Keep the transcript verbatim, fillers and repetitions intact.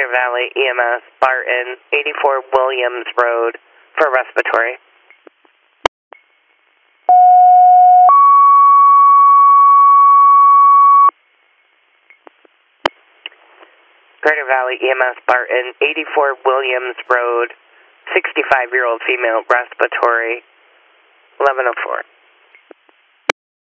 Greater Valley E M S, Barton, eighty-four Williams Road for respiratory. Greater Valley E M S, Barton, eighty-four Williams Road, sixty-five-year-old female, respiratory, eleven oh four.